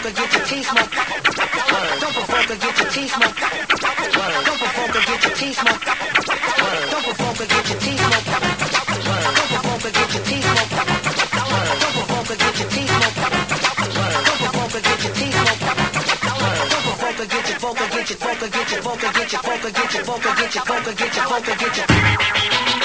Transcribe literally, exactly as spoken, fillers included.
or get your teeth smoked. Word. Don't provoke or get your teeth smoked. Word. Don't provoke or get your teeth smoked. Word. Don't provoke or get your teeth smoked. Word. Don't provoke or get your teeth smoked. Word. Don't provoke or get your teeth smoked. Word. Don't provoke or get your teeth smoked. Word. Don't provoke or get your vocal, get your vocal, get your vocal, get your vocal, get your vocal, get your vocal, get your vocal, get your